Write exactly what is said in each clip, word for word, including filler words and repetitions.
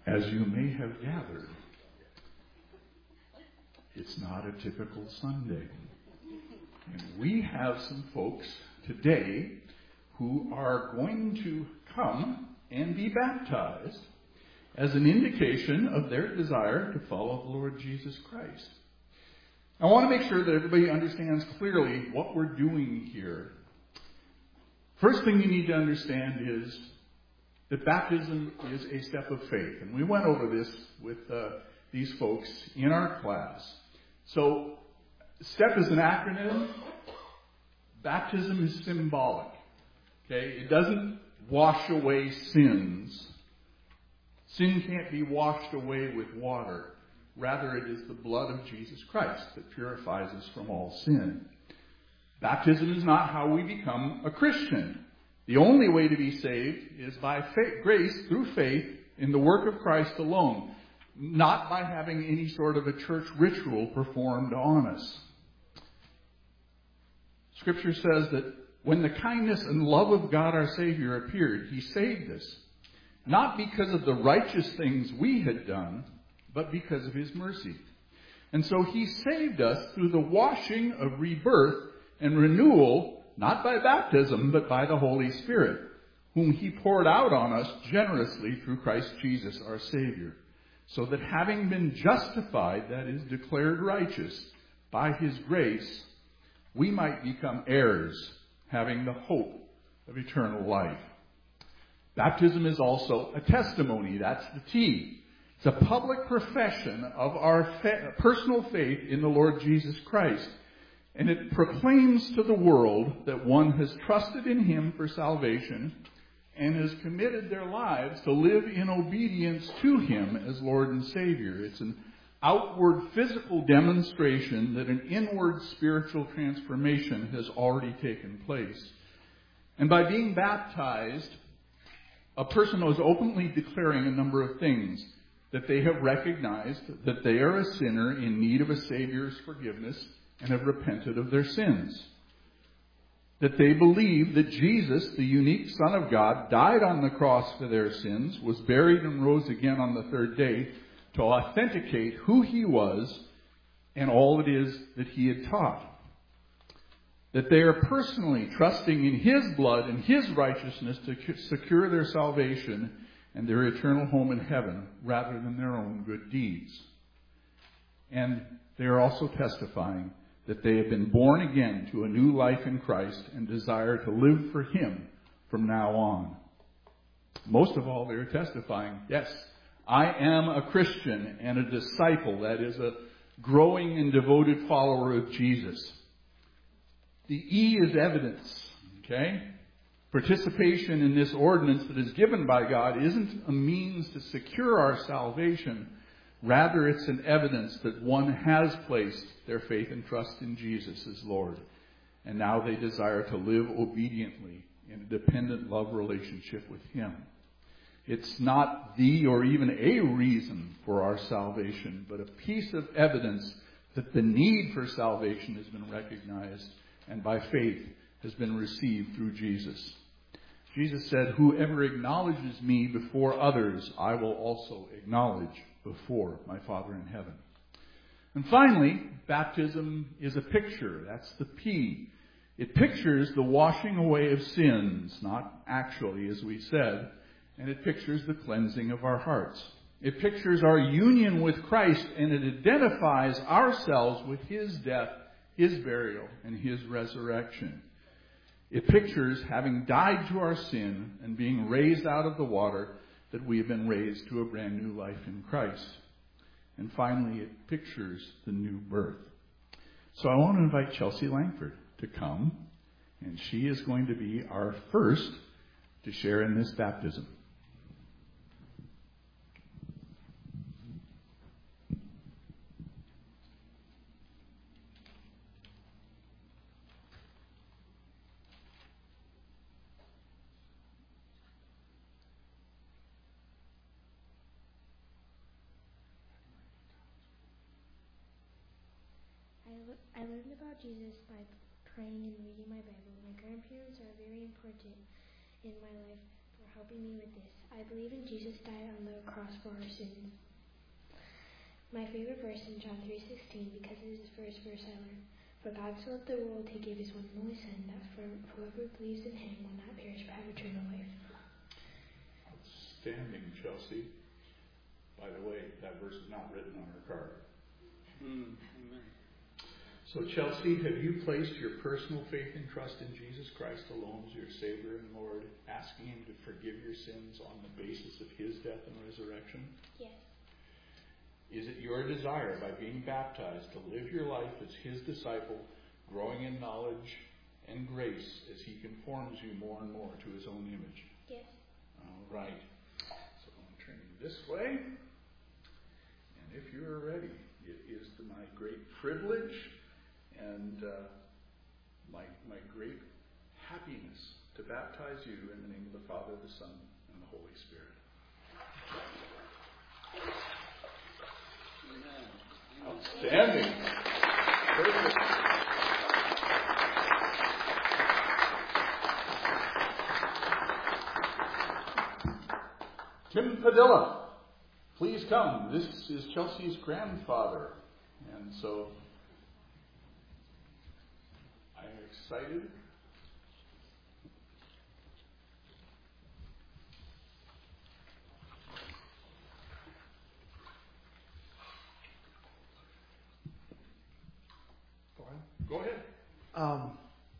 As you may have gathered, it's not a typical Sunday. And we have some folks today who are going to come and be baptized as an indication of their desire to follow the Lord Jesus Christ. I want to make sure that everybody understands clearly what we're doing here. First thing you need to understand is that baptism is a step of faith. And we went over this with uh, these folks in our class. So, STEP is an acronym. Baptism is symbolic. Okay? It doesn't wash away sins. Sin can't be washed away with water. Rather, it is the blood of Jesus Christ that purifies us from all sin. Baptism is not how we become a Christian. The only way to be saved is by faith, grace through faith in the work of Christ alone, not by having any sort of a church ritual performed on us. Scripture says that when the kindness and love of God our Savior appeared, He saved us, not because of the righteous things we had done, but because of His mercy. And so He saved us through the washing of rebirth and renewal, not by baptism, but by the Holy Spirit, whom He poured out on us generously through Christ Jesus our Savior, so that having been justified, that is, declared righteous, by His grace, we might become heirs, having the hope of eternal life. Baptism is also a testimony. That's the T. It's a public profession of our fa- personal faith in the Lord Jesus Christ. And it proclaims to the world that one has trusted in Him for salvation and has committed their lives to live in obedience to Him as Lord and Savior. It's an outward physical demonstration that an inward spiritual transformation has already taken place. And by being baptized, a person is openly declaring a number of things. That they have recognized that they are a sinner in need of a Savior's forgiveness and have repented of their sins. That they believe that Jesus, the unique Son of God, died on the cross for their sins, was buried and rose again on the third day to authenticate who He was and all it is that He had taught. That they are personally trusting in His blood and His righteousness to secure their salvation and their eternal home in heaven rather than their own good deeds. And they are also testifying that they have been born again to a new life in Christ and desire to live for Him from now on. Most of all, they are testifying, yes, I am a Christian and a disciple, that is, a growing and devoted follower of Jesus. The E is evidence, okay? Participation in this ordinance that is given by God isn't a means to secure our salvation. Rather, it's an evidence that one has placed their faith and trust in Jesus as Lord. And now they desire to live obediently in a dependent love relationship with Him. It's not the or even a reason for our salvation, but a piece of evidence that the need for salvation has been recognized and by faith has been received through Jesus. Jesus said, whoever acknowledges me before others, I will also acknowledge before my Father in heaven. And finally, baptism is a picture. That's the P. It pictures the washing away of sins, not actually, as we said, and it pictures the cleansing of our hearts. It pictures our union with Christ, and it identifies ourselves with His death, His burial, and His resurrection. It pictures having died to our sin and being raised out of the water, that we have been raised to a brand new life in Christ. And finally, it pictures the new birth. So I want to invite Chelsea Langford to come, and she is going to be our first to share in this baptism. I learned about Jesus by praying and reading my Bible. My grandparents are very important in my life. for helping me with this. I believe in Jesus died on the cross for our sins. My favorite verse in John three sixteen, because it is the first verse I learned. For God so loved the world, he gave his one and only Son, that for whoever believes in him will not perish but have eternal life. Outstanding, Chelsea. By the way, that verse is not written on her card. Mm, amen. So, Chelsea, have you placed your personal faith and trust in Jesus Christ alone as your Savior and Lord, asking him to forgive your sins on the basis of his death and resurrection? Yes. Is it your desire, by being baptized, to live your life as his disciple, growing in knowledge and grace as he conforms you more and more to his own image? Yes. All right. So I'm turning this way. And if you're ready, it is to my great privilege and uh, my, my great happiness to baptize you in the name of the Father, the Son, and the Holy Spirit. Outstanding. Perfect. Tim Padilla, please come. This is Chelsea's grandfather. And so I'm excited. Go ahead. Um,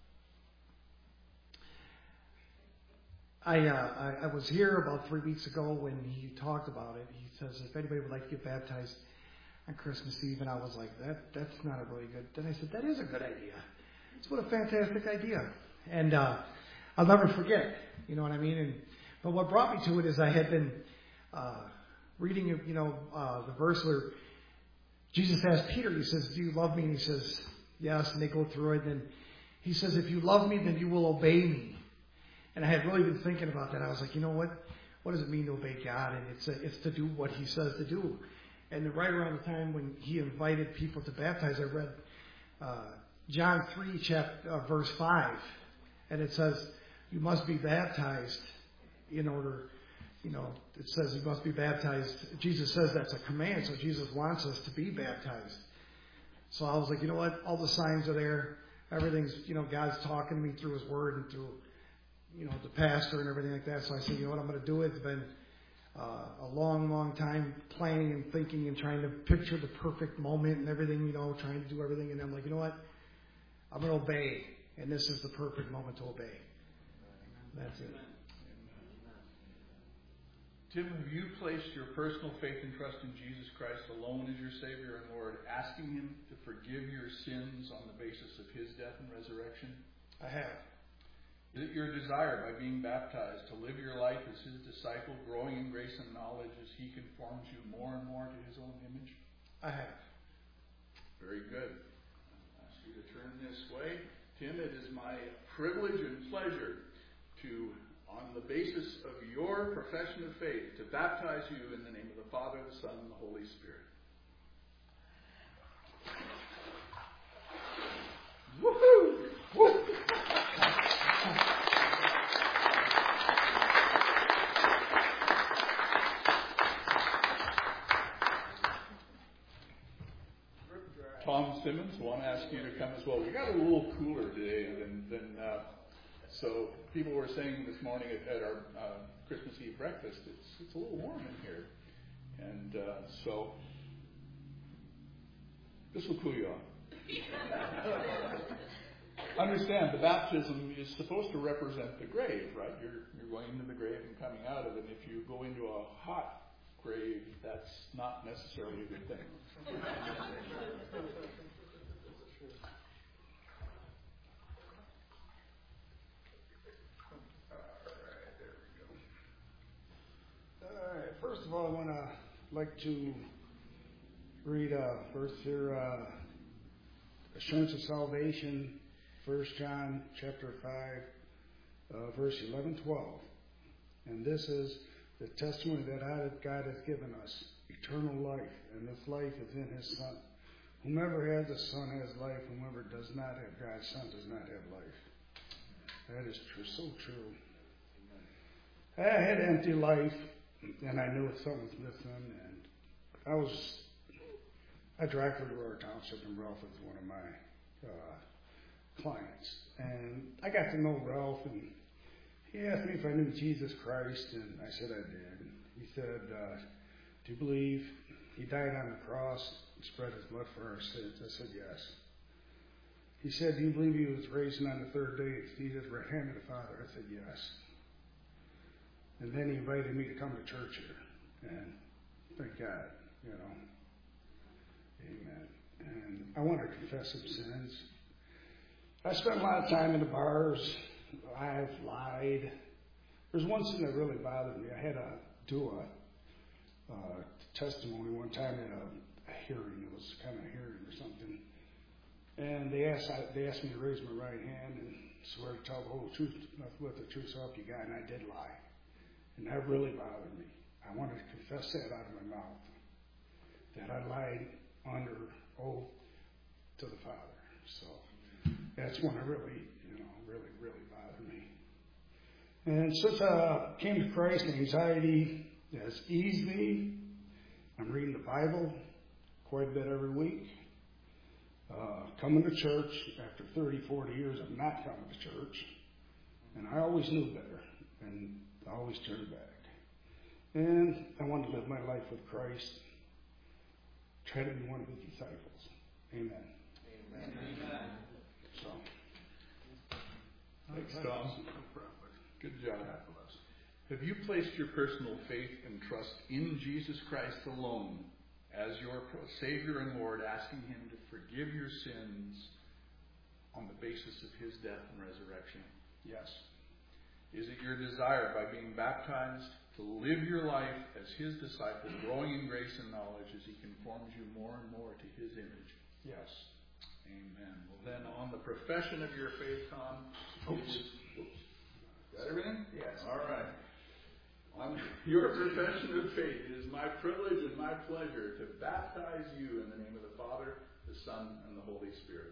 I, uh, I I was here about three weeks ago when he talked about it. He says if anybody would like to get baptized on Christmas Eve, and I was like, that that's not a really good. Then I said, that is a good idea. It's what a fantastic idea, and uh, I'll never forget. You know what I mean? And but what brought me to it is I had been uh, reading, you know, uh, the verse where Jesus asked Peter. He says, "Do you love me?" And he says, yes, and they go through it. And he says, if you love me, then you will obey me. And I had really been thinking about that. I was like, you know what? What does it mean to obey God? And it's a, it's to do what he says to do. And right around the time when he invited people to baptize, I read uh, John three, chapter, uh, verse five. And it says, you must be baptized in order, you know, it says you must be baptized. Jesus says that's a command, so Jesus wants us to be baptized. So I was like, you know what? All the signs are there. Everything's, you know, God's talking to me through his word and through, you know, the pastor and everything like that. So I said, you know what? I'm going to do it. It's been uh, a long, long time planning and thinking and trying to picture the perfect moment and everything, you know, trying to do everything. And I'm like, you know what? I'm going to obey. And this is the perfect moment to obey. That's it. Tim, have you placed your personal faith and trust in Jesus Christ alone as your Savior and Lord, asking him to forgive your sins on the basis of his death and resurrection? I have. Is it your desire, by being baptized, to live your life as his disciple, growing in grace and knowledge as he conforms you more and more to his own image? I have. Very good. I'll ask you to turn this way. Tim, it is my privilege and pleasure to, on the basis of your profession of faith, to baptize you in the name of the Father, the Son, and the Holy Spirit. Woohoo! Woo! Tom Simmons, I want to ask you to come as well. We got a little cooler today than, than uh, so people were saying this morning at, at our uh, Christmas Eve breakfast, it's it's a little warm in here, and uh, so this will cool you off. Understand, the baptism is supposed to represent the grave, right? You're you're going into the grave and coming out of it. And if you go into a hot grave, that's not necessarily a good thing. All right. First of all, I want to like to read a verse here, uh, Assurance of Salvation, First John chapter five, uh, verse eleven, twelve. And this is the testimony that God has given us, eternal life, and this life is in his Son. Whomever has the Son has life, whomever does not have God's Son does not have life. That is true, so true. I had an empty life, and I knew something was missing, and I was, I drank for Aurora Township, and Ralph was one of my uh, clients. And I got to know Ralph, and he asked me if I knew Jesus Christ, and I said I did. He said, uh, do you believe he died on the cross and spread his blood for our sins? I said, yes. He said, do you believe he was raised on the third day and seated at the right hand of the Father? I said, yes. And then he invited me to come to church here. And thank God, you know. Amen. And I want to confess some sins. I spent a lot of time in the bars. I've lied. There's one sin that really bothered me. I had to do a uh, testimony one time at a, a hearing. It was kind of a hearing or something. And they asked I, they asked me to raise my right hand and swear to tell the whole truth, nothing but the truth, so help you God. And I did lie. And that really bothered me. I wanted to confess that out of my mouth, that I lied under oath to the Father. So that's one that really, you know, really, really bothered me. And since I came to Christ, anxiety has eased me. I'm reading the Bible quite a bit every week. Uh, coming to church after thirty, forty years of not coming to church. And I always knew better. And I always turned back. And I wanted to live my life with Christ. Try to be one of his disciples. Amen. Amen. Amen. So. Thanks, Tom. Good job. Have you placed your personal faith and trust in Jesus Christ alone as your Savior and Lord, asking him to forgive your sins on the basis of his death and resurrection? Yes. Is it your desire, by being baptized, to live your life as his disciple, growing in grace and knowledge as he conforms you more and more to his image? Yes. Amen. Well, then, on the profession of your faith, Tom, Oops. is, oops. Got everything? Yes. All right. On your profession of faith, it is my privilege and my pleasure to baptize you in the name of the Father, the Son, and the Holy Spirit.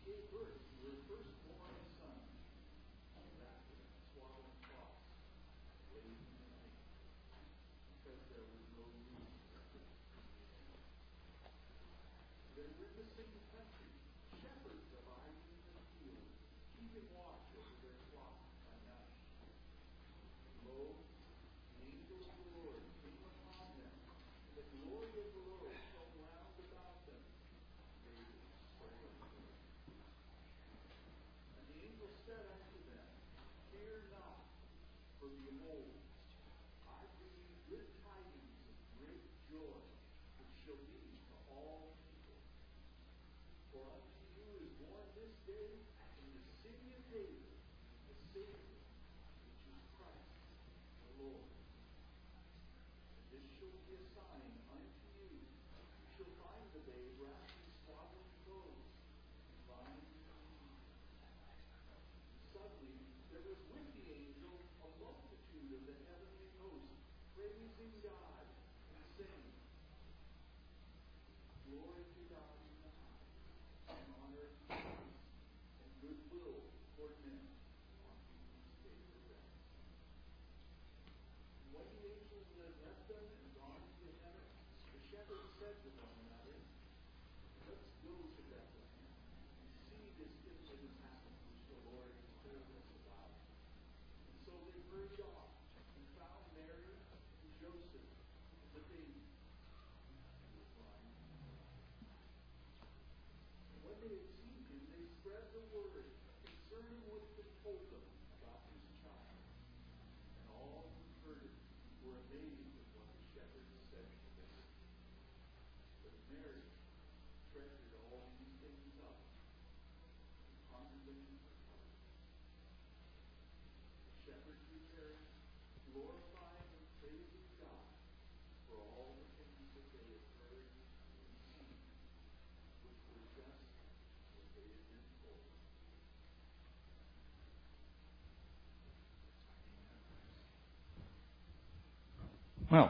Well,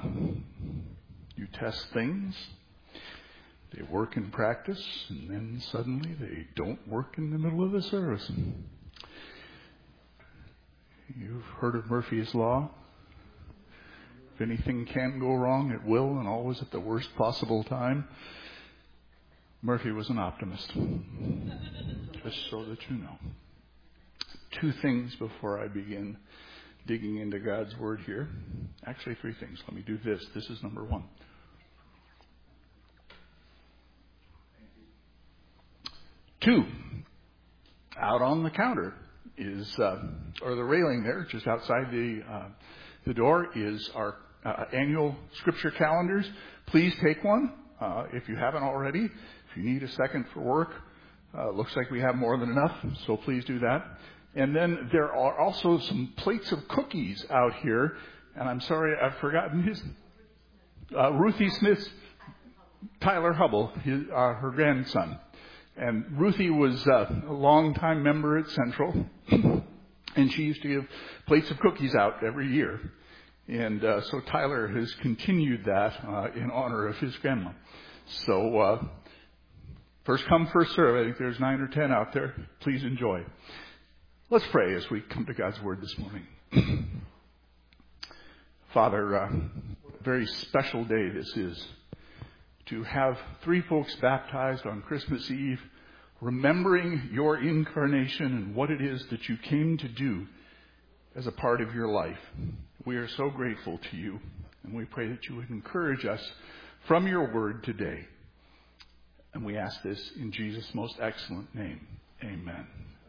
you test things, they work in practice, and then suddenly they don't work in the middle of the service. You've heard of Murphy's Law. If anything can go wrong, it will, and always at the worst possible time. Murphy was an optimist, just so that you know. Two things before I begin digging into God's Word here. Actually, three things. Let me do this. This is number one. Two, out on the counter is, uh, or the railing there, just outside the uh, the door, is our uh, annual scripture calendars. Please take one uh, if you haven't already. If you need a second for work, uh, looks like we have more than enough, so please do that. And then there are also some plates of cookies out here. And I'm sorry, I've forgotten his, uh, Ruthie Smith's, Tyler Hubble, his, uh, her grandson. And Ruthie was uh, a long-time member at Central. And she used to give plates of cookies out every year. And uh, so Tyler has continued that uh, in honor of his grandma. So uh, first come, first serve. I think there's nine or ten out there. Please enjoy. Let's pray as we come to God's Word this morning. Father, uh, a very special day this is to have three folks baptized on Christmas Eve, remembering your incarnation and what it is that you came to do as a part of your life. We are so grateful to you, and we pray that you would encourage us from your Word today. And we ask this in Jesus' most excellent name. Amen.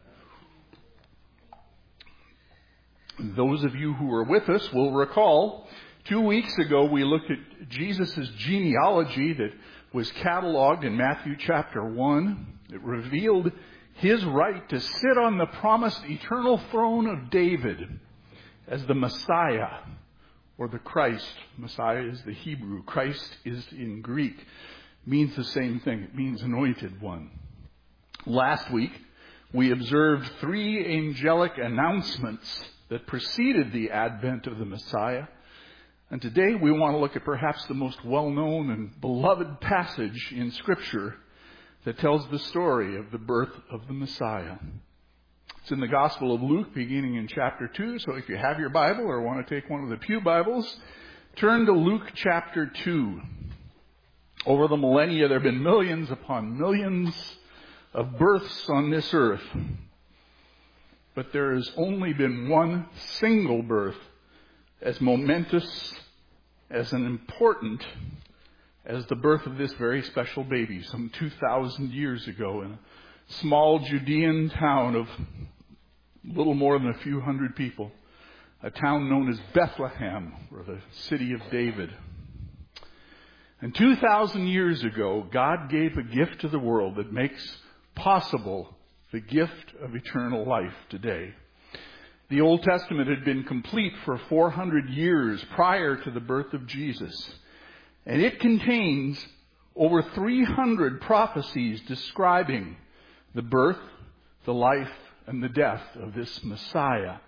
Those of you who were with us will recall two weeks ago we looked at Jesus' genealogy that was cataloged in Matthew chapter one. It revealed his right to sit on the promised eternal throne of David as the Messiah, or the Christ. Messiah is the Hebrew. Christ is in Greek. Means the same thing. It means anointed one. Last week we observed three angelic announcements that preceded the advent of the Messiah. And today we want to look at perhaps the most well-known and beloved passage in Scripture that tells the story of the birth of the Messiah. It's in the Gospel of Luke, beginning in chapter two. So if you have your Bible or want to take one of the pew Bibles, turn to Luke chapter two. Over the millennia, there have been millions upon millions of births on this earth. But there has only been one single birth as momentous, as an important as the birth of this very special baby some two thousand years ago in a small Judean town of little more than a few hundred people, a town known as Bethlehem, or the city of David. And two thousand years ago, God gave a gift to the world that makes possible the gift of eternal life today. The Old Testament had been complete for four hundred years prior to the birth of Jesus. And it contains over three hundred prophecies describing the birth, the life, and the death of this Messiah.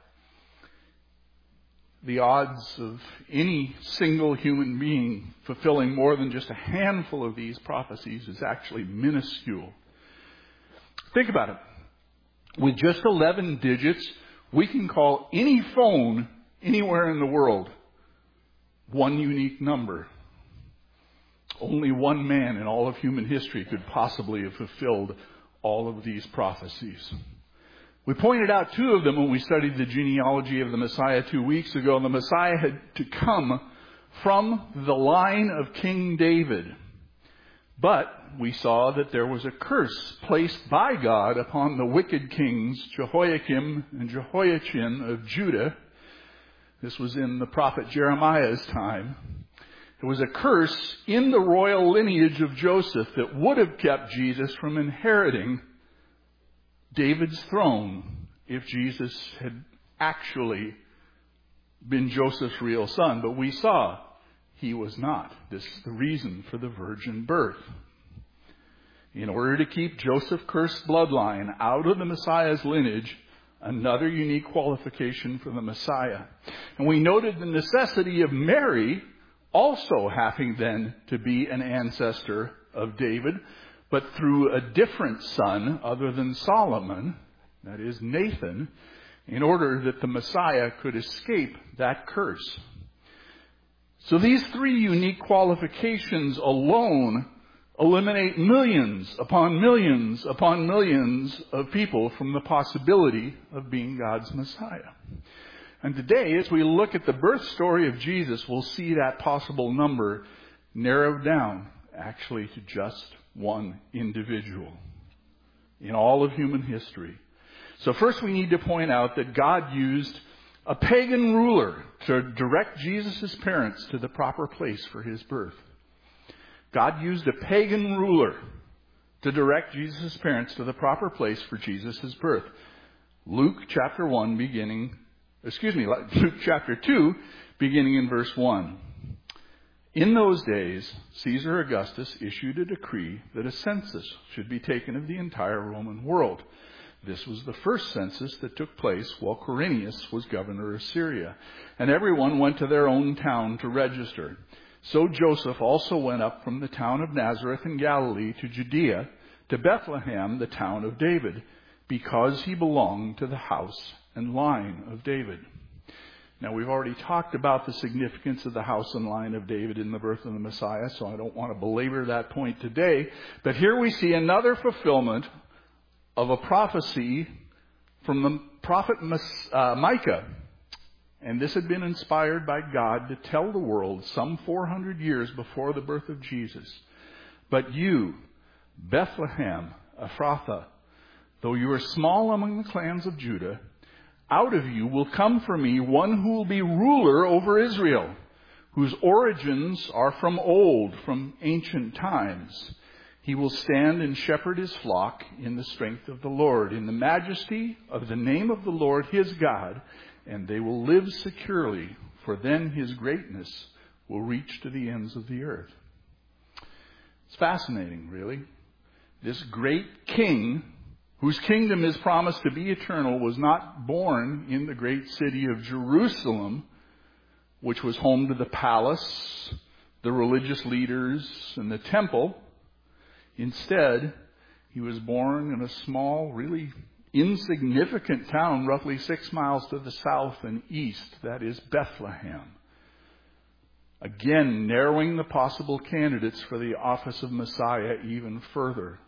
The odds of any single human being fulfilling more than just a handful of these prophecies is actually minuscule. Think about it. With just eleven digits, we can call any phone anywhere in the world one unique number. Only one man in all of human history could possibly have fulfilled all of these prophecies. We pointed out two of them when we studied the genealogy of the Messiah two weeks ago. The Messiah had to come from the line of King David. But we saw that there was a curse placed by God upon the wicked kings Jehoiakim and Jehoiachin of Judah. This was in the prophet Jeremiah's time. There was a curse in the royal lineage of Joseph that would have kept Jesus from inheriting David's throne if Jesus had actually been Joseph's real son. But we saw he was not. This is the reason for the virgin birth. In order to keep Joseph's cursed bloodline out of the Messiah's lineage, another unique qualification for the Messiah. And we noted the necessity of Mary also having then to be an ancestor of David, but through a different son other than Solomon, that is Nathan, in order that the Messiah could escape that curse. So these three unique qualifications alone eliminate millions upon millions upon millions of people from the possibility of being God's Messiah. And today, as we look at the birth story of Jesus, we'll see that possible number narrowed down actually to just one individual in all of human history. So first we need to point out that God used a pagan ruler to direct Jesus' parents to the proper place for his birth. God used a pagan ruler to direct Jesus' parents to the proper place for Jesus' birth. Luke chapter one beginning, excuse me, Luke chapter two beginning in verse one. In those days, Caesar Augustus issued a decree that a census should be taken of the entire Roman world. This was the first census that took place while Quirinius was governor of Syria. And everyone went to their own town to register. So Joseph also went up from the town of Nazareth in Galilee to Judea, to Bethlehem, the town of David, because he belonged to the house and line of David. Now, we've already talked about the significance of the house and line of David in the birth of the Messiah, so I don't want to belabor that point today. But here we see another fulfillment of a prophecy from the prophet Micah. And this had been inspired by God to tell the world some four hundred years before the birth of Jesus. But you, Bethlehem, Ephrathah, though you are small among the clans of Judah, out of you will come for me one who will be ruler over Israel, whose origins are from old, from ancient times. He will stand and shepherd his flock in the strength of the Lord, in the majesty of the name of the Lord his God, and they will live securely, for then his greatness will reach to the ends of the earth. It's fascinating, really. This great king, whose kingdom is promised to be eternal, was not born in the great city of Jerusalem, which was home to the palace, the religious leaders, and the temple. Instead, He was born in a small, really insignificant town, roughly six miles to the south and east. That is Bethlehem. Again, narrowing the possible candidates for the office of Messiah even further.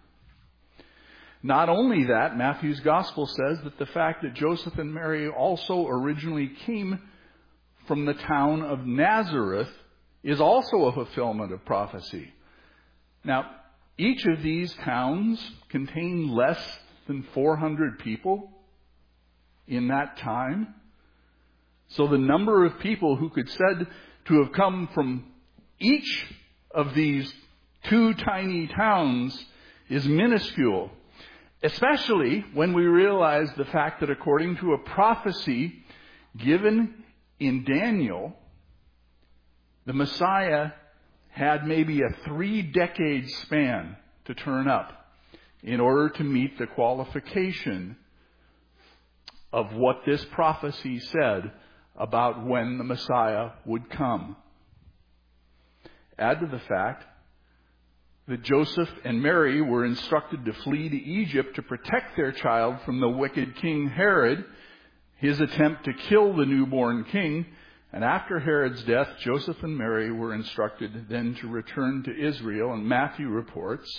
Not only that, Matthew's gospel says that the fact that Joseph and Mary also originally came from the town of Nazareth is also a fulfillment of prophecy. Now, each of these towns contained less than four hundred people in that time. So the number of people who could said to have come from each of these two tiny towns is minuscule. Especially when we realize the fact that according to a prophecy given in Daniel, the Messiah had maybe a three-decade span to turn up in order to meet the qualification of what this prophecy said about when the Messiah would come. Add to the fact that Joseph and Mary were instructed to flee to Egypt to protect their child from the wicked King Herod, his attempt to kill the newborn king. And after Herod's death, Joseph and Mary were instructed then to return to Israel. And Matthew reports,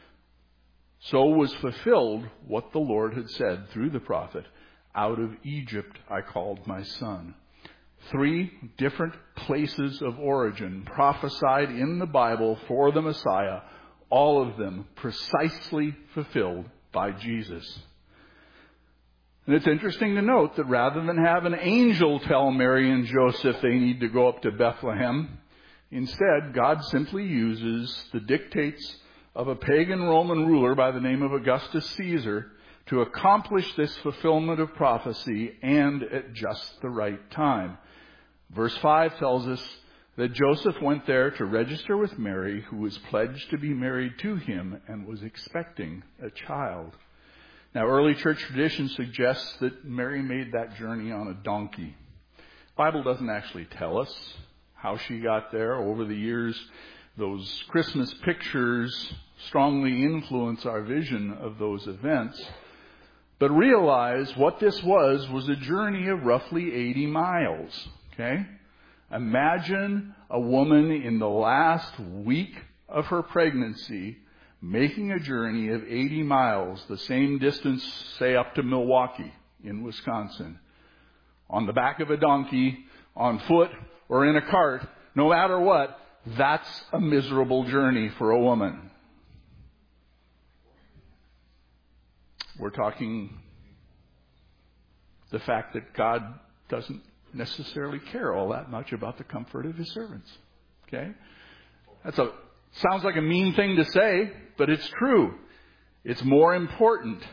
so was fulfilled what the Lord had said through the prophet, out of Egypt I called my son. Three different places of origin prophesied in the Bible for the Messiah, all of them precisely fulfilled by Jesus. And it's interesting to note that rather than have an angel tell Mary and Joseph they need to go up to Bethlehem, instead God simply uses the dictates of a pagan Roman ruler by the name of Augustus Caesar to accomplish this fulfillment of prophecy, and at just the right time. Verse five tells us that Joseph went there to register with Mary, who was pledged to be married to him and was expecting a child. Now, early church tradition suggests that Mary made that journey on a donkey. The Bible doesn't actually tell us how she got there. Over the years, those Christmas pictures strongly influence our vision of those events. But realize what this was was a journey of roughly eighty miles. Okay? Imagine a woman in the last week of her pregnancy making a journey of eighty miles, the same distance, say, up to Milwaukee in Wisconsin, on the back of a donkey, on foot, or in a cart. No matter what, that's a miserable journey for a woman. We're talking the fact that God doesn't necessarily care all that much about the comfort of his servants. Okay? That's a sounds like a mean thing to say, but it's true. It's more important.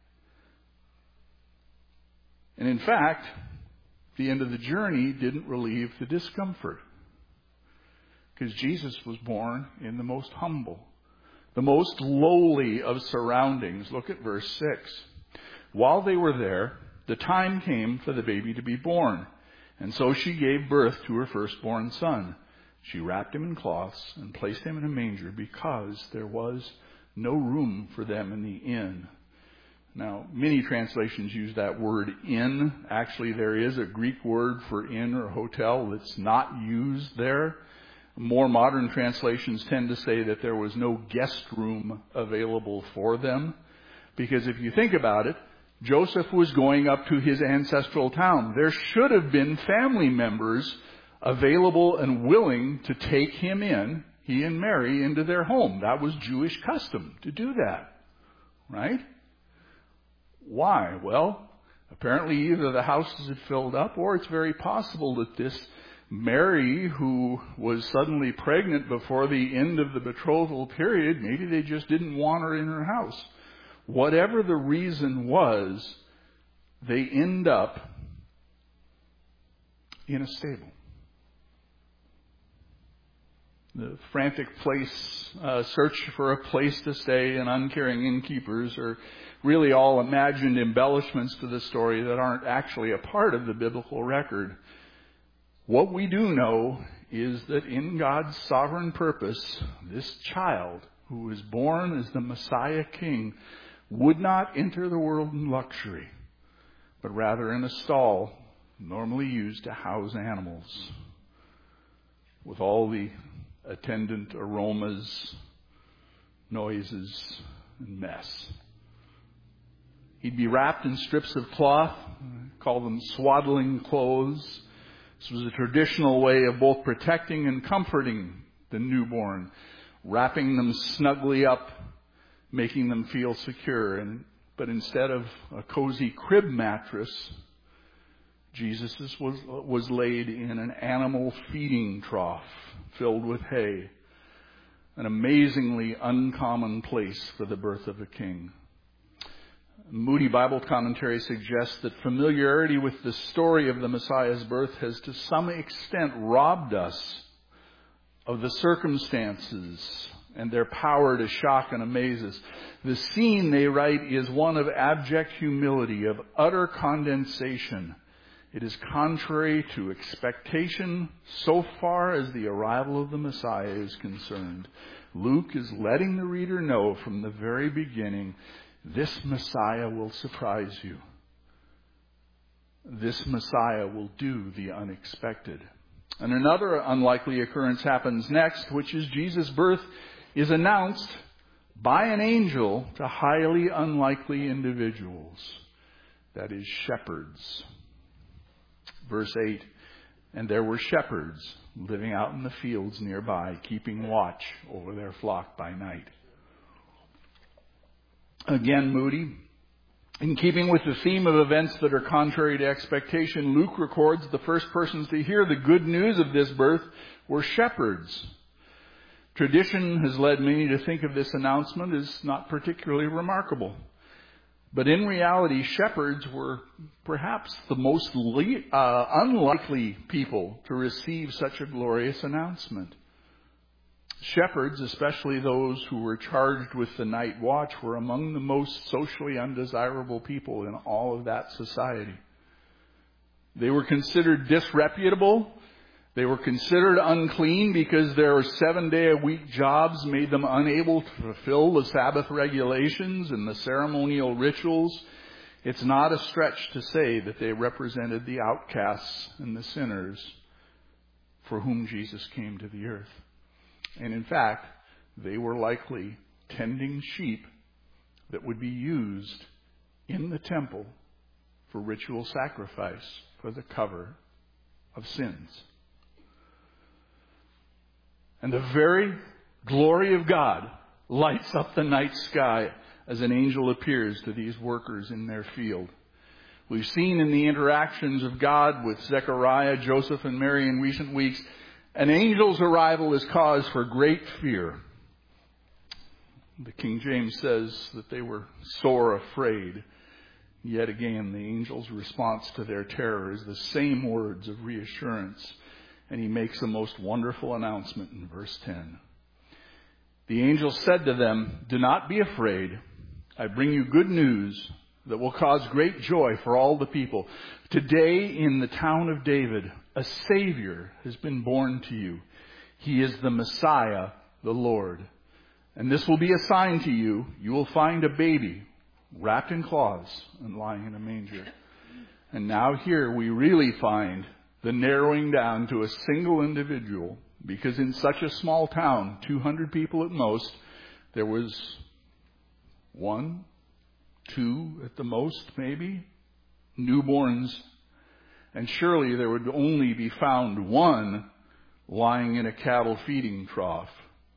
And in fact, the end of the journey didn't relieve the discomfort. Because Jesus was born in the most humble, the most lowly of surroundings. Look at verse six. While they were there, the time came for the baby to be born. And so she gave birth to her firstborn son. She wrapped him in cloths and placed him in a manger because there was no room for them in the inn. Now, many translations use that word inn. Actually, there is a Greek word for inn or hotel that's not used there. More modern translations tend to say that there was no guest room available for them. Because if you think about it, Joseph was going up to his ancestral town. There should have been family members available and willing to take him in, he and Mary, into their home. That was Jewish custom to do that. Right? Why? Well, apparently either the houses had filled up, or it's very possible that this Mary, who was suddenly pregnant before the end of the betrothal period, maybe they just didn't want her in her house. Whatever the reason was, they end up in a stable. The frantic place, uh, search for a place to stay and uncaring innkeepers are really all imagined embellishments to the story that aren't actually a part of the biblical record. What we do know is that in God's sovereign purpose, this child who was born as the Messiah King, would not enter the world in luxury, but rather in a stall normally used to house animals, with all the attendant aromas, noises, and mess. He'd be wrapped in strips of cloth, call them swaddling clothes. This was a traditional way of both protecting and comforting the newborn, wrapping them snugly up, making them feel secure. And but instead of a cozy crib mattress, Jesus was, was laid in an animal feeding trough filled with hay, an amazingly uncommon place for the birth of a king. Moody Bible Commentary suggests that familiarity with the story of the Messiah's birth has to some extent robbed us of the circumstances and their power to shock and amaze us. The scene, they write, is one of abject humility, of utter condensation. It is contrary to expectation so far as the arrival of the Messiah is concerned. Luke is letting the reader know from the very beginning, this Messiah will surprise you. This Messiah will do the unexpected. And another unlikely occurrence happens next, which is Jesus' birth is announced by an angel to highly unlikely individuals. That is, shepherds. Verse eight, and there were shepherds living out in the fields nearby, keeping watch over their flock by night. Again, Moody, in keeping with the theme of events that are contrary to expectation, Luke records the first persons to hear the good news of this birth were shepherds. Tradition has led many to think of this announcement as not particularly remarkable. But in reality, shepherds were perhaps the most le- uh, unlikely people to receive such a glorious announcement. Shepherds, especially those who were charged with the night watch, were among the most socially undesirable people in all of that society. They were considered disreputable. They were considered unclean because their seven-day-a-week jobs made them unable to fulfill the Sabbath regulations and the ceremonial rituals. It's not a stretch to say that they represented the outcasts and the sinners for whom Jesus came to the earth. And in fact, they were likely tending sheep that would be used in the temple for ritual sacrifice for the cover of sins. And the very glory of God lights up the night sky as an angel appears to these workers in their field. We've seen in the interactions of God with Zechariah, Joseph, and Mary in recent weeks, an angel's arrival is cause for great fear. The King James says that they were sore afraid. Yet again, the angel's response to their terror is the same words of reassurance. And he makes a most wonderful announcement in verse ten. The angel said to them, "Do not be afraid. I bring you good news that will cause great joy for all the people. Today in the town of David, a Savior has been born to you. He is the Messiah, the Lord. And this will be a sign to you. You will find a baby wrapped in cloths and lying in a manger." And now here we really find the narrowing down to a single individual, because in such a small town, two hundred people at most, there was one, two at the most, maybe, newborns. And surely there would only be found one lying in a cattle feeding trough.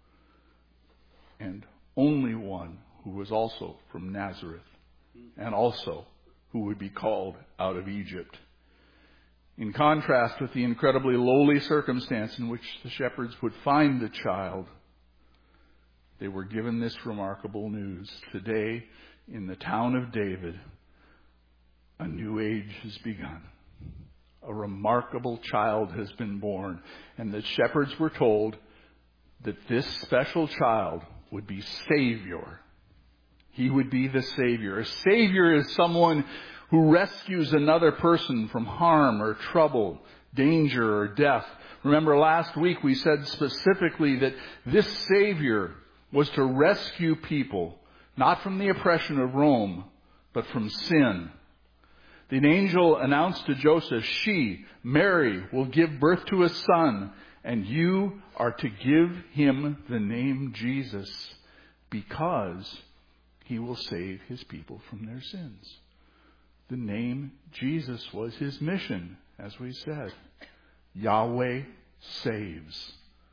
And only one who was also from Nazareth, and also who would be called out of Egypt. In contrast with the incredibly lowly circumstance in which the shepherds would find the child, they were given this remarkable news. Today, in the town of David, a new age has begun. A remarkable child has been born. And the shepherds were told that this special child would be Savior. He would be the Savior. A Savior is someone who rescues another person from harm or trouble, danger or death. Remember last week we said specifically that this Savior was to rescue people, not from the oppression of Rome, but from sin. The angel announced to Joseph, she, Mary, will give birth to a son, and you are to give him the name Jesus, because he will save his people from their sins. The name Jesus was his mission, as we said. Yahweh saves.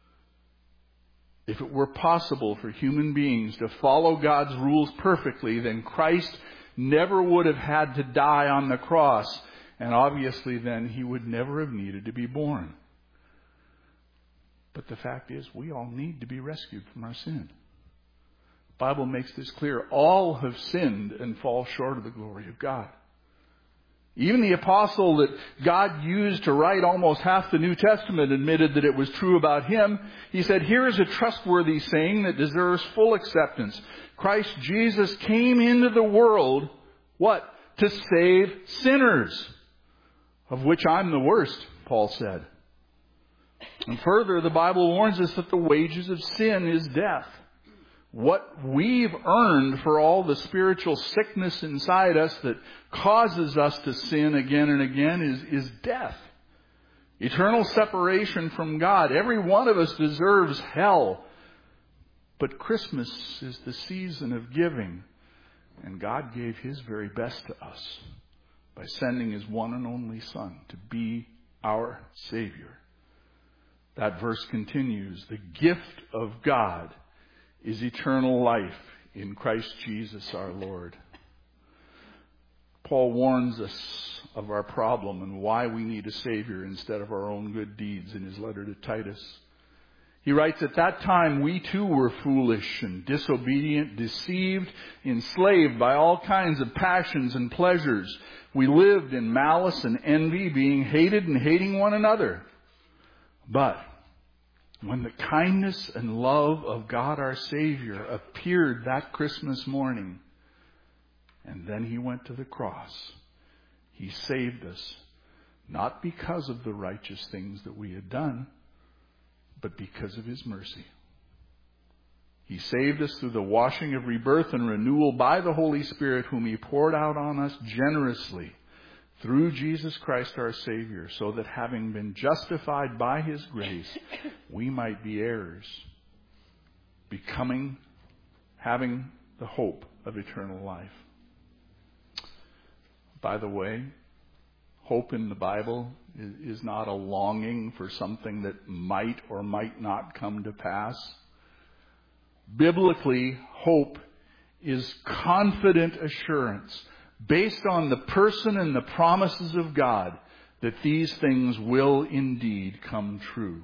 If it were possible for human beings to follow God's rules perfectly, then Christ never would have had to die on the cross. And obviously then he would never have needed to be born. But the fact is, we all need to be rescued from our sin. The Bible makes this clear. All have sinned and fall short of the glory of God. Even the apostle that God used to write almost half the New Testament admitted that it was true about him. He said, here is a trustworthy saying that deserves full acceptance. Christ Jesus came into the world, what? To save sinners, of which I'm the worst, Paul said. And further, the Bible warns us that the wages of sin is death. What we've earned for all the spiritual sickness inside us that causes us to sin again and again is, is death. Eternal separation from God. Every one of us deserves hell. But Christmas is the season of giving. And God gave his very best to us by sending his one and only Son to be our Savior. That verse continues. The gift of God is eternal life in Christ Jesus our Lord. Paul warns us of our problem and why we need a Savior instead of our own good deeds in his letter to Titus. He writes, at that time we too were foolish and disobedient, deceived, enslaved by all kinds of passions and pleasures. We lived in malice and envy, being hated and hating one another. But when the kindness and love of God our Savior appeared that Christmas morning, and then he went to the cross, he saved us, not because of the righteous things that we had done, but because of his mercy. He saved us through the washing of rebirth and renewal by the Holy Spirit, whom he poured out on us generously through Jesus Christ our Savior, so that having been justified by his grace, we might be heirs, becoming, having the hope of eternal life. By the way, hope in the Bible is not a longing for something that might or might not come to pass. Biblically, hope is confident assurance based on the person and the promises of God that these things will indeed come true.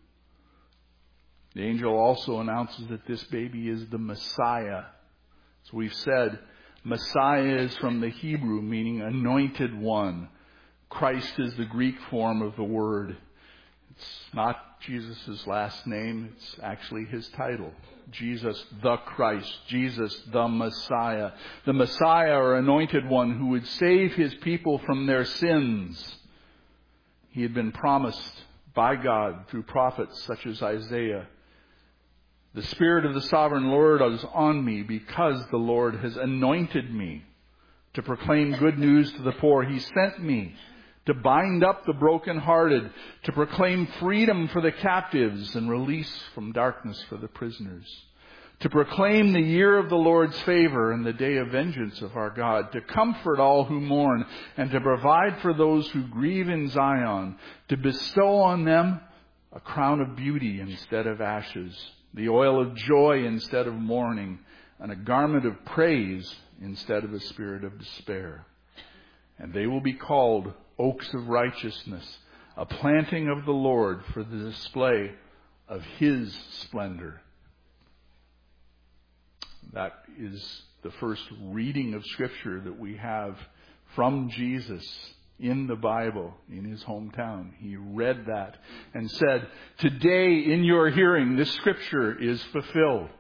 The angel also announces that this baby is the Messiah. As we've said, Messiah is from the Hebrew, meaning anointed one. Christ is the Greek form of the word. It's not Jesus' last name. It's actually his title. Jesus the Christ. Jesus the Messiah. The Messiah, or anointed one, who would save his people from their sins. He had been promised by God through prophets such as Isaiah. The Spirit of the Sovereign Lord is on me because the Lord has anointed me to proclaim good news to the poor. He sent me to bind up the brokenhearted, to proclaim freedom for the captives and release from darkness for the prisoners, to proclaim the year of the Lord's favor and the day of vengeance of our God, to comfort all who mourn and to provide for those who grieve in Zion, to bestow on them a crown of beauty instead of ashes, the oil of joy instead of mourning, and a garment of praise instead of a spirit of despair. And they will be called oaks of righteousness, a planting of the Lord for the display of his splendor. That is the first reading of Scripture that we have from Jesus in the Bible, in his hometown. He read that and said, today in your hearing, this Scripture is fulfilled.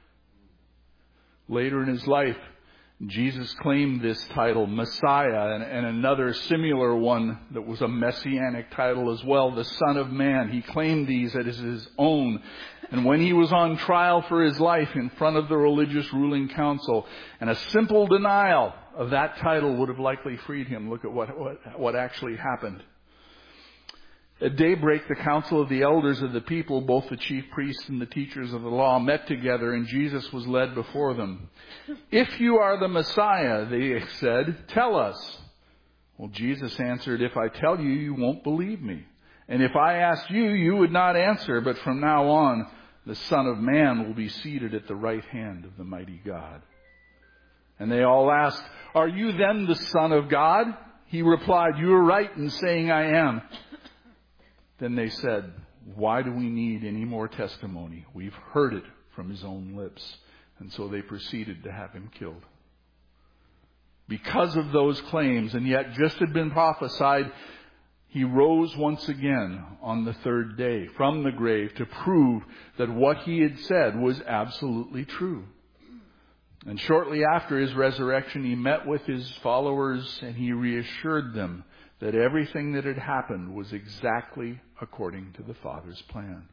Later in his life, Jesus claimed this title, Messiah, and, and another similar one that was a messianic title as well, the Son of Man. He claimed these as his own. And when he was on trial for his life in front of the religious ruling council, and a simple denial of that title would have likely freed him. Look at what, what, what actually happened. At daybreak, the council of the elders of the people, both the chief priests and the teachers of the law, met together, and Jesus was led before them. "If you are the Messiah," they said, "tell us." Well, Jesus answered, "If I tell you, you won't believe me. And if I asked you, you would not answer. But from now on, the Son of Man will be seated at the right hand of the mighty God." And they all asked, "Are you then the Son of God?" He replied, "You are right in saying I am." Then they said, "Why do we need any more testimony? We've heard it from his own lips." And so they proceeded to have him killed. Because of those claims, and yet just had been prophesied, he rose once again on the third day from the grave to prove that what he had said was absolutely true. And shortly after his resurrection, he met with his followers and he reassured them that everything that had happened was exactly according to the Father's plan.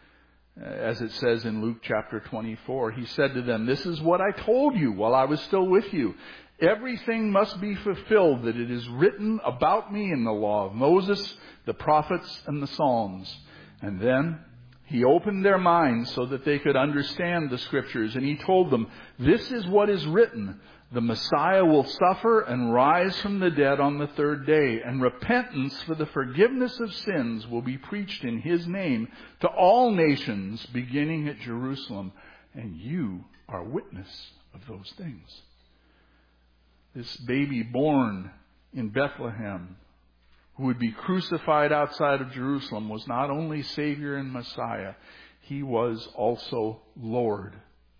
As it says in Luke chapter twenty-four, he said to them, "This is what I told you while I was still with you. Everything must be fulfilled that it is written about me in the law of Moses, the prophets, and the Psalms." And then he opened their minds so that they could understand the Scriptures. And he told them, "This is what is written. The Messiah will suffer and rise from the dead on the third day. And repentance for the forgiveness of sins will be preached in his name to all nations, beginning at Jerusalem. And you are witness of those things." This baby born in Bethlehem, who would be crucified outside of Jerusalem, was not only Savior and Messiah, he was also Lord.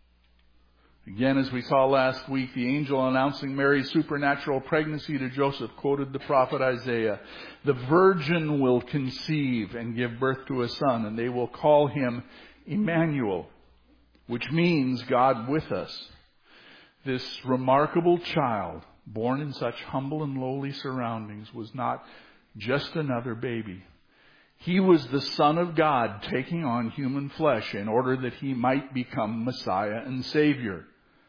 Again, as we saw last week, the angel announcing Mary's supernatural pregnancy to Joseph quoted the prophet Isaiah. "The virgin will conceive and give birth to a son, and they will call him Emmanuel," which means God with us. This remarkable child, born in such humble and lowly surroundings, was not just another baby. He was the Son of God taking on human flesh in order that he might become Messiah and Savior.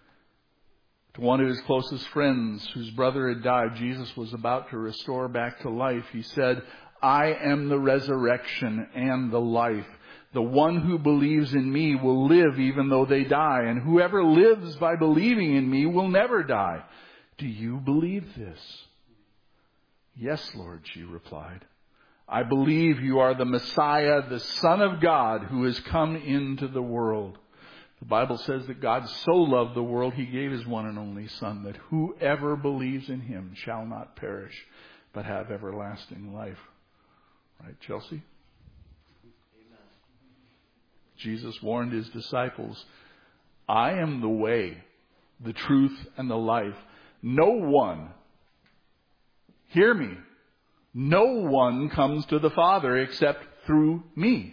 To one of his closest friends whose brother had died, Jesus was about to restore back to life. He said, "I am the resurrection and the life. The one who believes in me will live even though they die, and whoever lives by believing in me will never die. Do you believe this?" "Yes, Lord," she replied. "I believe you are the Messiah, the Son of God, who has come into the world." The Bible says that God so loved the world, he gave his one and only Son, that whoever believes in him shall not perish, but have everlasting life. Right, Chelsea? Amen. Jesus warned his disciples, "I am the way, the truth, and the life. No one," hear me, "no one comes to the Father except through me.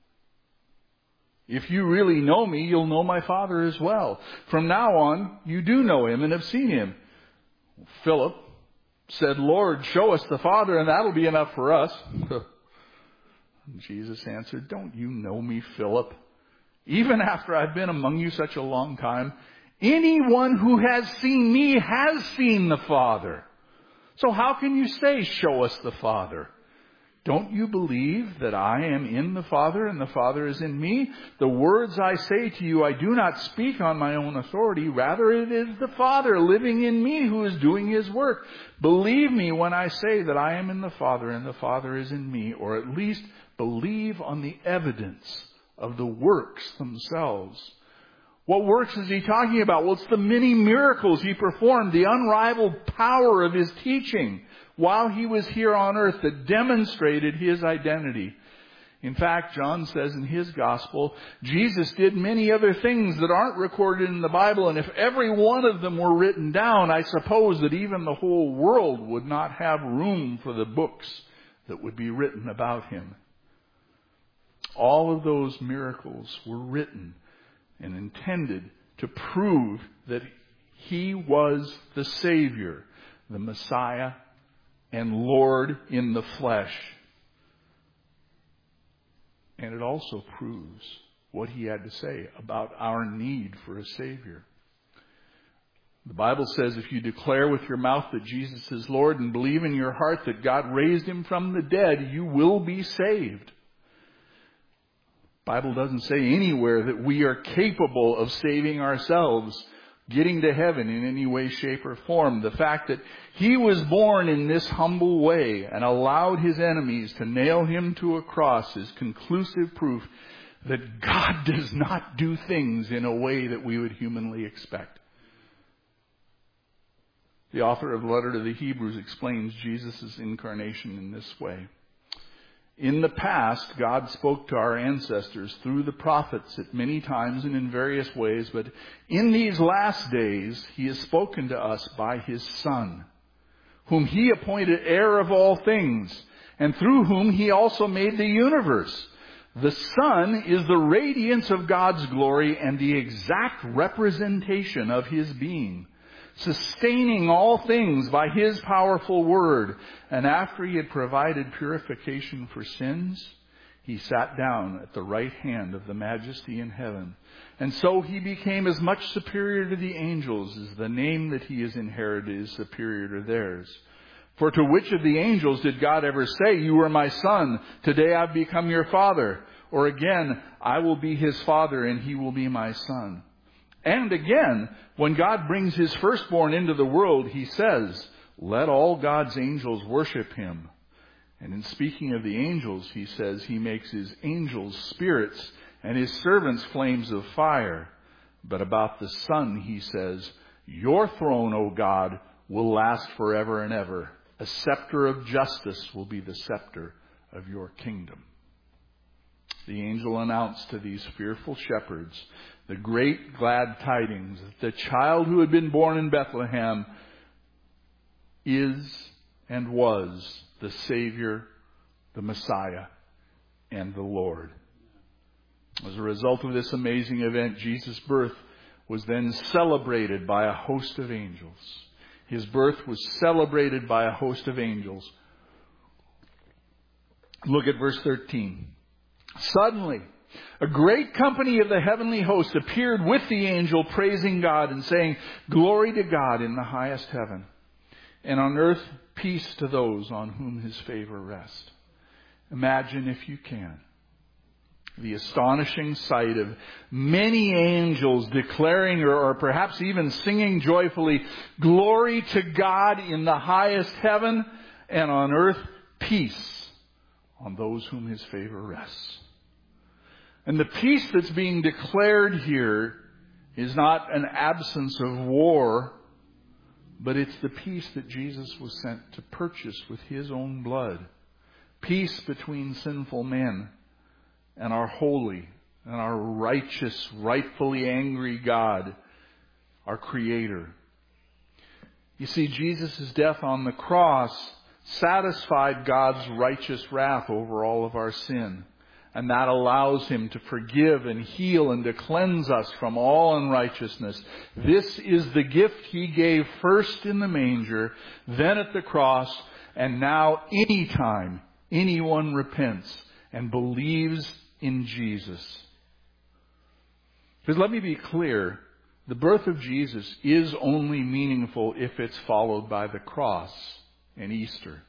If you really know me, you'll know my Father as well. From now on, you do know him and have seen him." Philip said, "Lord, show us the Father, and that'll be enough for us." Jesus answered, "Don't you know me, Philip? Even after I've been among you such a long time, anyone who has seen me has seen the Father. So how can you say, 'Show us the Father'? Don't you believe that I am in the Father and the Father is in me? The words I say to you, I do not speak on my own authority. Rather, it is the Father living in me who is doing his work. Believe me when I say that I am in the Father and the Father is in me, or at least believe on the evidence of the works themselves." What works is he talking about? Well, it's the many miracles he performed, the unrivaled power of his teaching while he was here on earth that demonstrated his identity. In fact, John says in his gospel, Jesus did many other things that aren't recorded in the Bible, and if every one of them were written down, I suppose that even the whole world would not have room for the books that would be written about him. All of those miracles were written and intended to prove that he was the Savior, the Messiah, and Lord in the flesh. And it also proves what he had to say about our need for a Savior. The Bible says if you declare with your mouth that Jesus is Lord and believe in your heart that God raised him from the dead, you will be saved. The Bible doesn't say anywhere that we are capable of saving ourselves, getting to heaven in any way, shape, or form. The fact that he was born in this humble way and allowed his enemies to nail him to a cross is conclusive proof that God does not do things in a way that we would humanly expect. The author of the letter to the Hebrews explains Jesus' incarnation in this way. In the past, God spoke to our ancestors through the prophets at many times and in various ways, but in these last days, he has spoken to us by his Son, whom he appointed heir of all things, and through whom he also made the universe. The Son is the radiance of God's glory and the exact representation of his being, sustaining all things by his powerful word. And after he had provided purification for sins, he sat down at the right hand of the Majesty in heaven. And so he became as much superior to the angels as the name that he has inherited is superior to theirs. For to which of the angels did God ever say, "You are my son, today I've become your father"? Or again, "I will be his father and he will be my son"? And again, when God brings his firstborn into the world, he says, "Let all God's angels worship him." And in speaking of the angels, he says he makes his angels spirits and his servants flames of fire. But about the Son, he says, "Your throne, O God, will last forever and ever. A scepter of justice will be the scepter of your kingdom." The angel announced to these fearful shepherds the great glad tidings that the child who had been born in Bethlehem is and was the Savior, the Messiah, and the Lord. As a result of this amazing event, Jesus' birth was then celebrated by a host of angels. His birth was celebrated by a host of angels. Look at verse thirteen. Suddenly, a great company of the heavenly host appeared with the angel, praising God and saying, "Glory to God in the highest heaven, and on earth peace to those on whom his favor rests." Imagine, if you can, the astonishing sight of many angels declaring or, or perhaps even singing joyfully, "Glory to God in the highest heaven, and on earth peace on those whom his favor rests." And the peace that's being declared here is not an absence of war, but it's the peace that Jesus was sent to purchase with his own blood. Peace between sinful men and our holy and our righteous, rightfully angry God, our Creator. You see, Jesus' death on the cross satisfied God's righteous wrath over all of our sin. And that allows him to forgive and heal and to cleanse us from all unrighteousness. This is the gift he gave first in the manger, then at the cross, and now anytime anyone repents and believes in Jesus. Because let me be clear, the birth of Jesus is only meaningful if it's followed by the cross and Easter.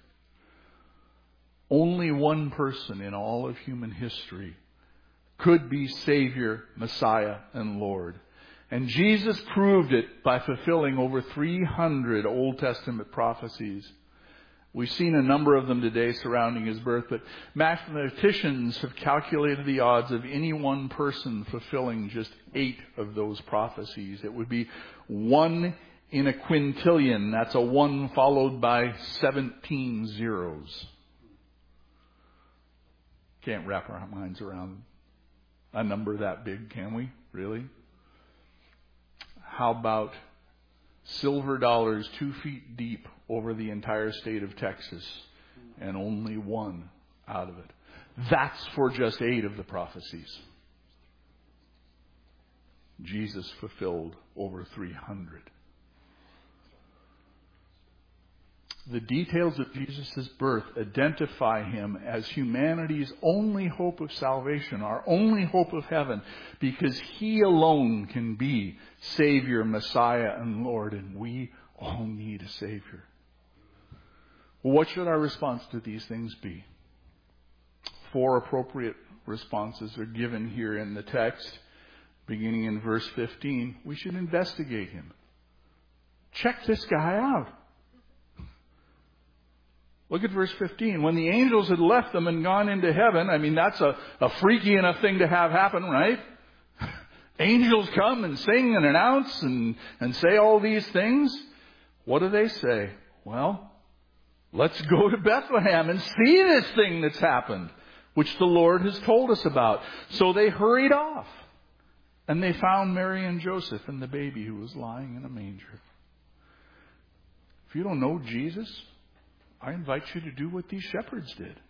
Only one person in all of human history could be Savior, Messiah, and Lord. And Jesus proved it by fulfilling over three hundred Old Testament prophecies. We've seen a number of them today surrounding his birth, but mathematicians have calculated the odds of any one person fulfilling just eight of those prophecies. It would be one in a quintillion. That's a one followed by seventeen zeros. Can't wrap our minds around a number that big, can we? Really? How about silver dollars two feet deep over the entire state of Texas and only one out of it? That's for just eight of the prophecies. Jesus fulfilled over three hundred. the details of Jesus' birth identify him as humanity's only hope of salvation, our only hope of heaven, because he alone can be Savior, Messiah, and Lord, and we all need a Savior. Well, what should our response to these things be? Four appropriate responses are given here in the text, beginning in verse fifteen. We should investigate him. Check this guy out. Look at verse fifteen. When the angels had left them and gone into heaven, I mean, that's a, a freaky enough thing to have happen, right? Angels come and sing and announce and, and say all these things. What do they say? Well, let's go to Bethlehem and see this thing that's happened, which the Lord has told us about. So they hurried off. And they found Mary and Joseph and the baby who was lying in a manger. If you don't know Jesus, I invite you to do what these shepherds did.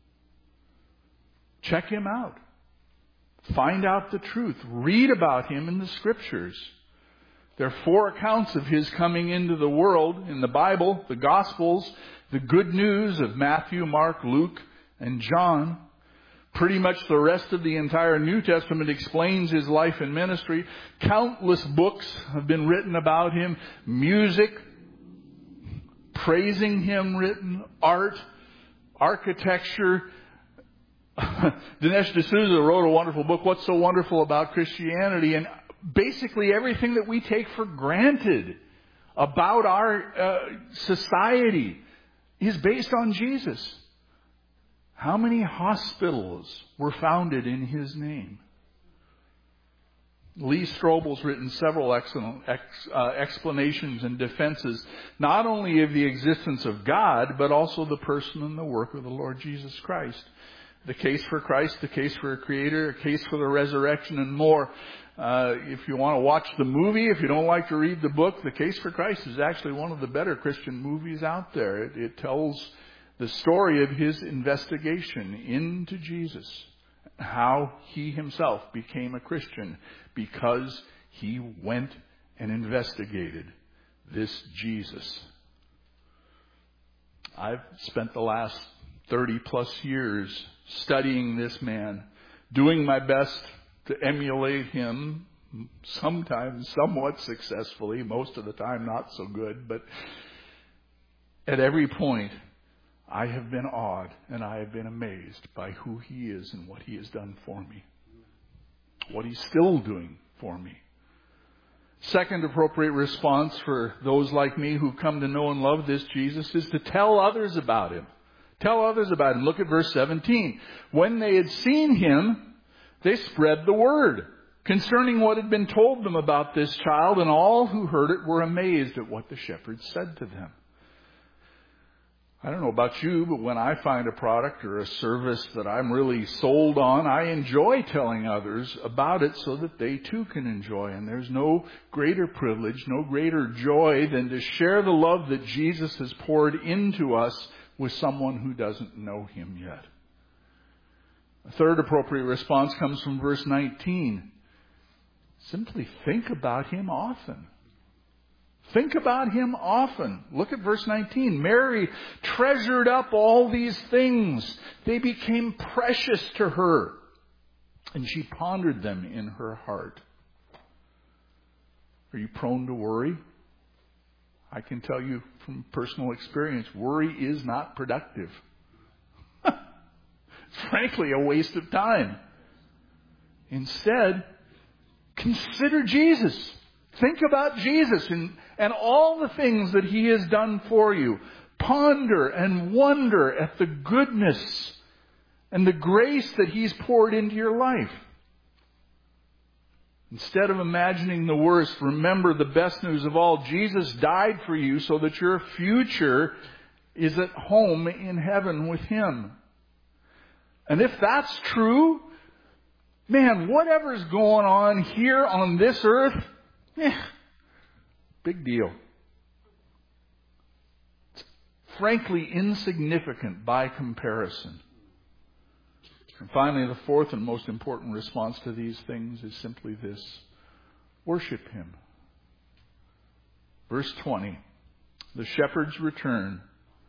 Check him out. Find out the truth. Read about him in the Scriptures. There are four accounts of his coming into the world in the Bible, the Gospels, the good news of Matthew, Mark, Luke, and John. Pretty much the rest of the entire New Testament explains his life and ministry. Countless books have been written about him. Music, praising him written, art, architecture. Dinesh D'Souza wrote a wonderful book, What's So Wonderful About Christianity? And basically everything that we take for granted about our uh, society is based on Jesus. How many hospitals were founded in his name? Lee Strobel's written several excellent ex, uh, explanations and defenses, not only of the existence of God, but also the person and the work of the Lord Jesus Christ. The case for Christ, the case for a Creator, a case for the resurrection, and more. Uh, if you want to watch the movie, if you don't like to read the book, The Case for Christ is actually one of the better Christian movies out there. It, it tells the story of his investigation into Jesus, how he himself became a Christian because he went and investigated this Jesus. I've spent the last thirty plus years studying this man, doing my best to emulate him, sometimes somewhat successfully, most of the time not so good, but at every point I have been awed and I have been amazed by who he is and what he has done for me. What he's still doing for me. Second appropriate response for those like me who come to know and love this Jesus is to tell others about him. Tell others about him. Look at verse seventeen. When they had seen him, they spread the word concerning what had been told them about this child, and all who heard it were amazed at what the shepherds said to them. I don't know about you, but when I find a product or a service that I'm really sold on, I enjoy telling others about it so that they too can enjoy. And there's no greater privilege, no greater joy than to share the love that Jesus has poured into us with someone who doesn't know him yet. A third appropriate response comes from verse nineteen. Simply think about him often. Think about him often. Look at verse nineteen. Mary treasured up all these things. They became precious to her, and she pondered them in her heart. Are you prone to worry? I can tell you from personal experience, worry is not productive. It's frankly a waste of time. Instead, consider Jesus. Think about Jesus and, and all the things that he has done for you. Ponder and wonder at the goodness and the grace that he's poured into your life. Instead of imagining the worst, remember the best news of all. Jesus died for you so that your future is at home in heaven with him. And if that's true, man, whatever's going on here on this earth, eh, big deal. It's frankly insignificant by comparison. And finally, the fourth and most important response to these things is simply this. Worship him. Verse twenty. The shepherds returned,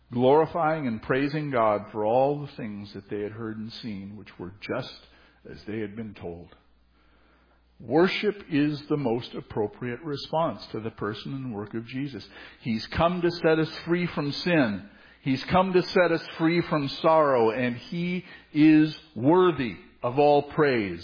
glorifying and praising God for all the things that they had heard and seen, which were just as they had been told. Worship is the most appropriate response to the person and work of Jesus. He's come to set us free from sin. He's come to set us free from sorrow, and He is worthy of all praise.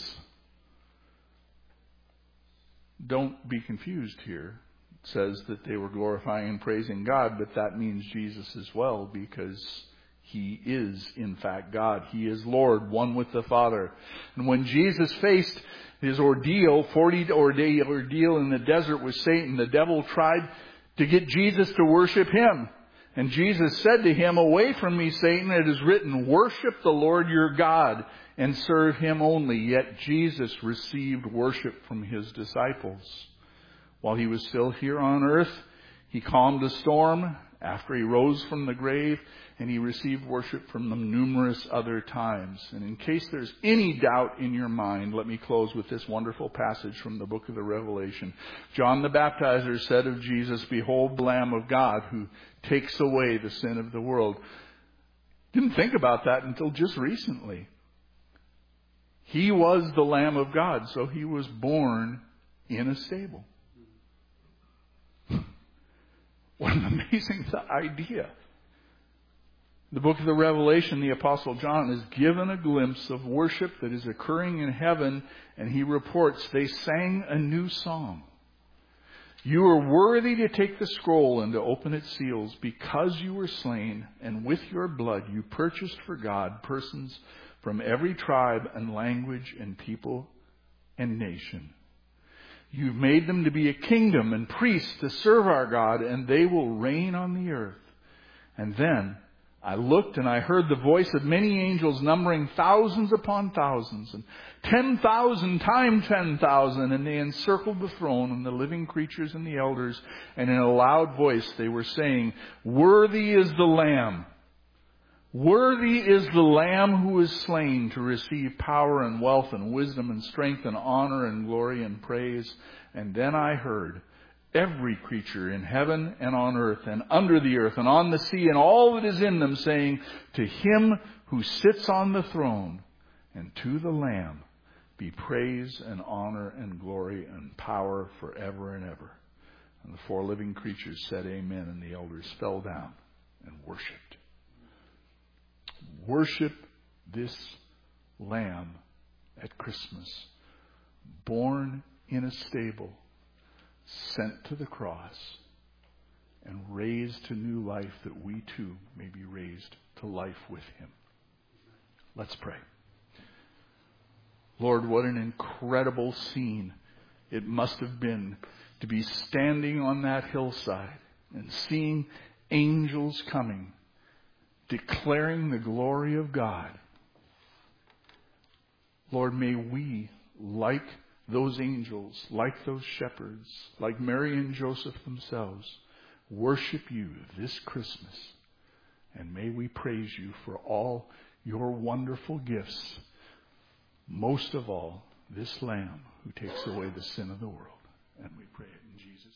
Don't be confused here. It says that they were glorifying and praising God, but that means Jesus as well, because He is, in fact, God. He is Lord, one with the Father. And when Jesus faced His ordeal, forty-day ordeal in the desert with Satan, the devil tried to get Jesus to worship Him. And Jesus said to him, "Away from me, Satan, it is written, worship the Lord your God and serve Him only." Yet Jesus received worship from His disciples. While He was still here on earth, He calmed a storm after He rose from the grave, and He received worship from them numerous other times. And in case there's any doubt in your mind, let me close with this wonderful passage from the book of the Revelation. John the Baptizer said of Jesus, "Behold the Lamb of God who takes away the sin of the world." Didn't think about that until just recently. He was the Lamb of God, so He was born in a stable. What an amazing idea. The book of the Revelation, the Apostle John is given a glimpse of worship that is occurring in heaven, and he reports they sang a new song. "You are worthy to take the scroll and to open its seals, because you were slain, and with your blood you purchased for God persons from every tribe and language and people and nation. You've made them to be a kingdom and priests to serve our God, and they will reign on the earth." And then I looked and I heard the voice of many angels numbering thousands upon thousands and ten thousand times ten thousand, and they encircled the throne and the living creatures and the elders, and in a loud voice they were saying, "Worthy is the Lamb. Worthy is the Lamb who is slain to receive power and wealth and wisdom and strength and honor and glory and praise." And then I heard every creature in heaven and on earth and under the earth and on the sea and all that is in them saying, "To Him who sits on the throne and to the Lamb be praise and honor and glory and power forever and ever." And the four living creatures said, "Amen." And the elders fell down and worshipped. Worship this Lamb at Christmas, born in a stable, sent to the cross, and raised to new life, that we too may be raised to life with Him. Let's pray. Lord, what an incredible scene it must have been to be standing on that hillside and seeing angels coming, declaring the glory of God. Lord, may we, like those angels, like those shepherds, like Mary and Joseph themselves, worship You this Christmas. And may we praise You for all Your wonderful gifts. Most of all, this Lamb who takes away the sin of the world. And we pray it in Jesus' name.